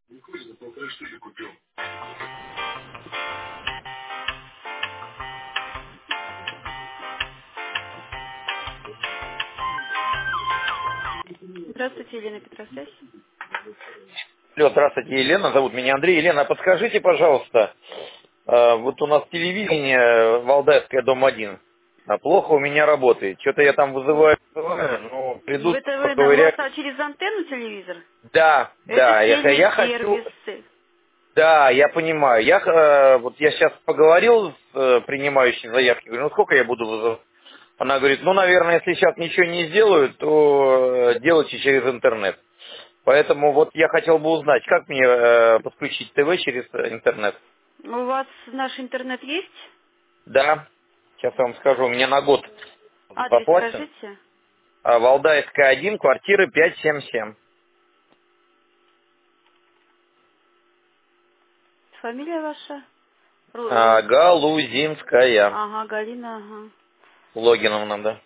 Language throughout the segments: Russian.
Здравствуйте, Елена Петросвязь. Алло, здравствуйте, Елена, зовут меня Андрей. Елена, подскажите, пожалуйста, вот у нас телевидение Валдайское, дом 1, плохо у меня работает. Что-то я там вызываю, но придут, У вас поковырять. через антенну телевизор? Да, Это да, я хочу, телесервисы. да, я понимаю. Вот я сейчас поговорил с принимающей заявки, говорю, ну сколько я буду вызывать? Она говорит, ну, наверное, если сейчас ничего не сделают, то делайте через интернет. Поэтому вот я хотел бы узнать, как мне подключить ТВ через интернет. У вас наш интернет есть? Да, сейчас я вам скажу, у меня на год Адрес заплачен. скажите. Валдайская 1, квартира 577. Фамилия ваша? Галузинская. Ага, Галина, ага. Логиновна, да.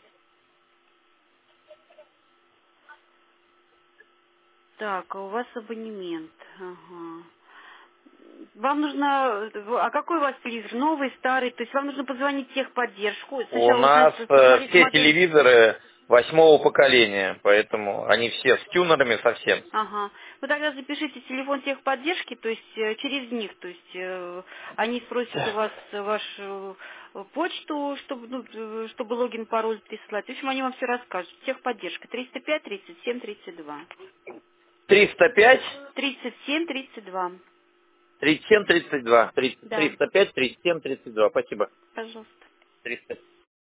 Так, а у вас абонемент. Ага. Вам нужно... А какой у вас телевизор? Новый, старый? То есть вам нужно позвонить в техподдержку. У Сначала узнать, нас посмотреть все модель. телевизоры 8-го поколения, поэтому они все с тюнерами совсем. Ага. Вы тогда запишите телефон техподдержки, то есть через них, то есть они спросят у вас вашу почту, чтобы, чтобы логин, пароль прислать. В общем, они вам все расскажут. Техподдержка 305 37 32. 305 37 32. 37 32. Да, 305 37 32. Спасибо. пожалуйста. 300.